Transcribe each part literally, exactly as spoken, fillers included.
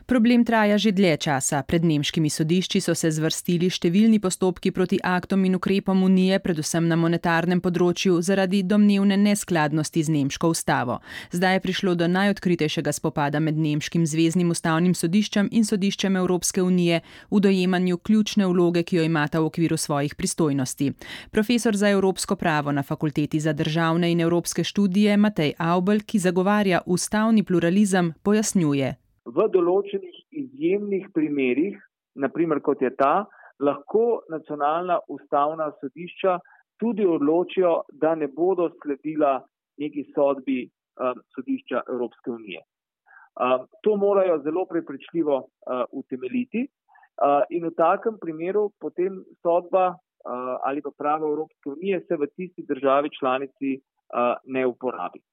Problem traja že dlje časa. Pred nemškimi sodišči so se zvrstili številni postopki proti aktom in ukrepom Unije, predvsem na monetarnem področju, zaradi domnevne neskladnosti z nemško ustavo. Zdaj je prišlo do najodkritejšega spopada med nemškim zveznim ustavnim sodiščem in sodiščem Evropske unije v dojemanju ključne vloge, ki jo imata v okviru svojih pristojnosti. Profesor za evropsko pravo na Fakulteti za državne in evropske študije Matej Avbelj, ki zagovarja ustavni pluralizem, pojasnjuje. V določenih izjemnih primerih, naprimer kot je ta, lahko nacionalna ustavna sodišča tudi odločijo, da ne bodo sledila neki sodbi um, sodišča Evropske unije. Um, to morajo zelo prepričljivo uh, utemeljiti uh, in v takem primeru potem sodba uh, ali pa pravo Evropske unije se v tisti državi članici uh, ne uporabi.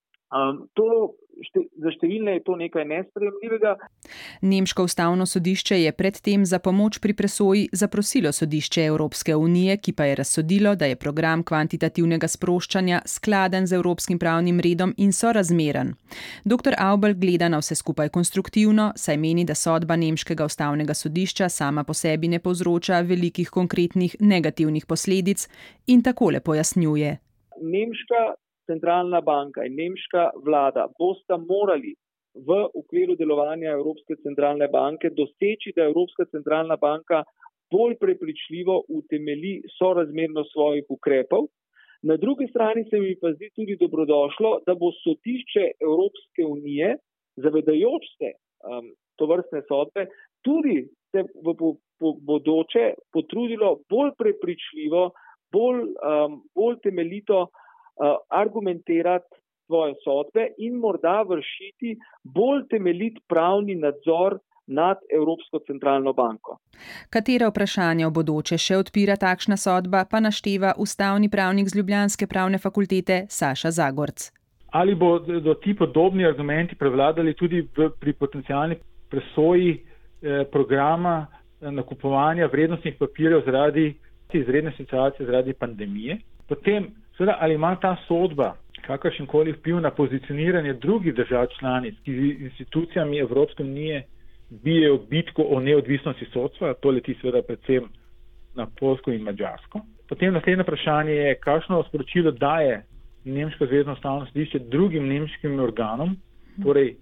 Um, to, šte, za številne je to nekaj nesprejemljivega. Nemško ustavno sodišče je predtem za pomoč pri presoji zaprosilo sodišče Evropske unije, ki pa je razsodilo, da je program kvantitativnega sproščanja skladen z evropskim pravnim redom in sorazmeren. Doktor Avbelj gleda na vse skupaj konstruktivno, saj meni, da sodba nemškega ustavnega sodišča sama po sebi ne povzroča velikih konkretnih negativnih posledic in takole pojasnjuje. Nemška centralna banka in nemška vlada bosta morali v okviru delovanja Evropske centralne banke doseči, da Evropska centralna banka bolj prepričljivo utemelji sorazmernost svojih ukrepov. Na drugi strani se mi pa zdi tudi dobrodošlo, da bo sodišče Evropske unije, zavedajoč se um, tovrstne sodbe, tudi se v po, po, bodoče potrudilo bolj prepričljivo, bolj, um, bolj temeljito Uh, argumentirati svoje sodbe in morda vršiti bolj temeljit pravni nadzor nad Evropsko centralno banko. Katera vprašanja v bodoče še odpira takšna sodba, pa našteva ustavni pravnik z ljubljanske pravne fakultete Saša Zagorc. Ali bodo ti podobni argumenti prevladali tudi v, pri potencialni presoji eh, programa eh, nakupovanja vrednostnih papirjev zaradi izredne situacije, zaradi pandemije? Potem Seveda, ali ima ta sodba kakršenkoli vpliv na pozicioniranje drugih držav članic, ki z institucijami Evropske unije bijejo bitko o neodvisnosti sodstva, to leti seveda predvsem na Poljsko in Madžarsko. Potem naslednje vprašanje je, kakšno sporočilo daje Nemško zvezno ustavno sodišče drugim nemškim organom, torej,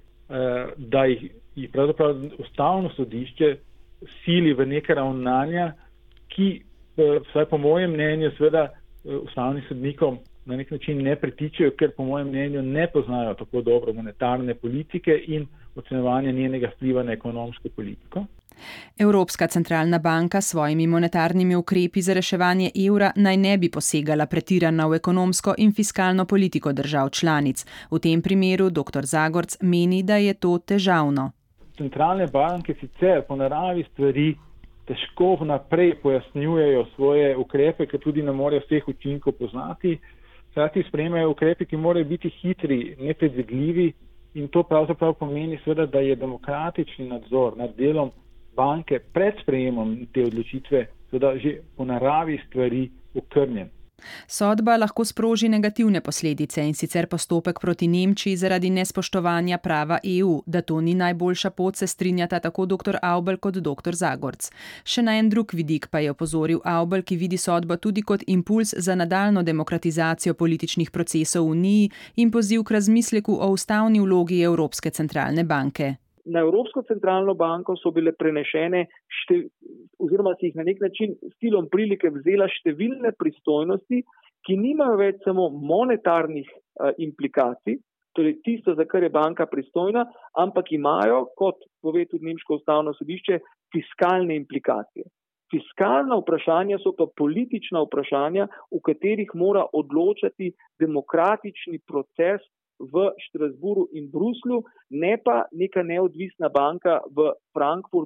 da jih, jih pravzaprav ustavno sodišče sili v neke ravnanja, ki, vsaj po mojem mnenju, seveda, ustavnim sodnikom na nek način ne pritičajo, ker po mojem mnenju ne poznajo tako dobro monetarne politike in ocenjevanja njenega vpliva na ekonomsko politiko. Evropska centralna banka s svojimi monetarnimi ukrepi za reševanje evra naj ne bi posegala pretirano v ekonomsko in fiskalno politiko držav članic. V tem primeru doktor Zagorc meni, da je to težavno. Centralne banke sicer po naravi stvari težko vnaprej pojasnjujejo svoje ukrepe, ker tudi ne morejo vseh učinkov poznati. Hkrati sprejemajo ukrepe, ki morajo biti hitri, nepredvidljivi in to pravzaprav pomeni seveda, da je demokratični nadzor nad delom banke pred sprejemom te odločitve seveda že po naravi stvari okrnjen. Sodba lahko sproži negativne posledice in sicer postopek proti Nemčiji zaradi nespoštovanja prava E U. Da to ni najboljša pot, se strinjata tako doktor Avbelj kot doktor Zagorc. Še na en drug vidik pa je opozoril Avbelj, ki vidi sodbo tudi kot impuls za nadaljnjo demokratizacijo političnih procesov v Uniji in poziv k razmisleku o ustavni vlogi Evropske centralne banke. Na Evropsko centralno banko so bile prenešene šte, oziroma si jih na nek način stilom prilike vzela številne pristojnosti, ki nimajo več samo monetarnih uh, implikacij, torej tisto, za kar je banka pristojna, ampak imajo, kot pove tudi Nemško ustavno sodišče, fiskalne implikacije. Fiskalna vprašanja so pa politična vprašanja, v katerih mora odločati demokratični proces v Štrasburu in Bruslju, ne pa neka neodvisna banka v Frankfurtu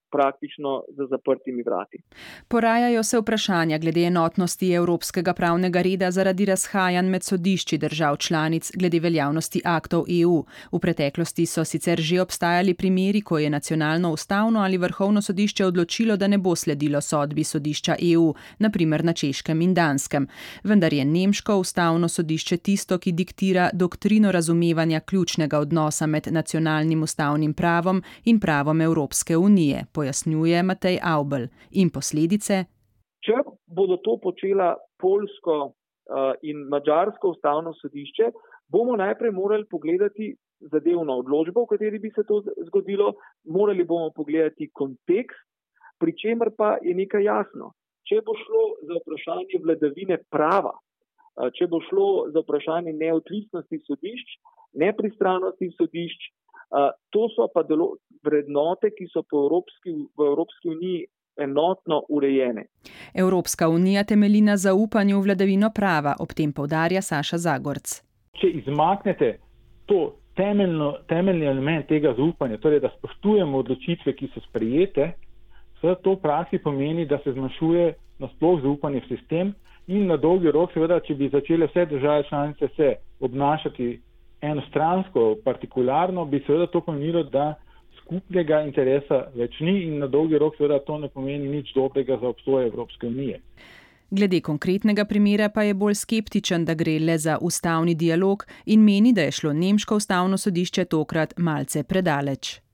praktično za zaprtimi vrati. Porajajo se vprašanja glede enotnosti evropskega pravnega reda zaradi razhajanj med sodišči držav članic glede veljavnosti aktov E U. V preteklosti so sicer že obstajali primeri, ko je nacionalno ustavno ali vrhovno sodišče odločilo, da ne bo sledilo sodbi sodišča E U, na primer na Češkem in Danskem. Vendar je nemško ustavno sodišče tisto, ki diktira doktrino razumevanja ključnega odnosa med nacionalnim ustavnim pravom in pravom Evropske unije, pojasnjuje Matej Avbelj. In posledice? Če bodo to počela poljsko uh, in madžarsko ustavno sodišče, bomo najprej morali pogledati zadevno odločbo, v kateri bi se to zgodilo, morali bomo pogledati kontekst, pri čemer pa je nekaj jasno. Če bo šlo za vprašanje vladavine prava, uh, če bo šlo za vprašanje neodvisnosti sodišč, nepristranosti sodišč, uh, to so pa delo, vrednote, ki so po Evropski, v Evropski uniji enotno urejene. Evropska unija temelji na zaupanju v vladavino prava, ob tem poudarja Saša Zagorc. Če izmaknete to temeljno, temeljni element tega zaupanja, torej da spoštujemo odločitve, ki so sprejete, seveda to v praksi pomeni, da se zmanjšuje nasploh zaupanje v sistem in na dolgi rok, seveda, če bi začele vse države članice se obnašati enostransko, partikularno, bi seveda to pomenilo, da skupnega interesa več ni in na dolgi rok seveda to ne pomeni nič dobrega za obstoj Evropske unije. Glede konkretnega primera pa je bolj skeptičen, da gre le za ustavni dialog in meni, da je šlo nemško ustavno sodišče tokrat malce predaleč.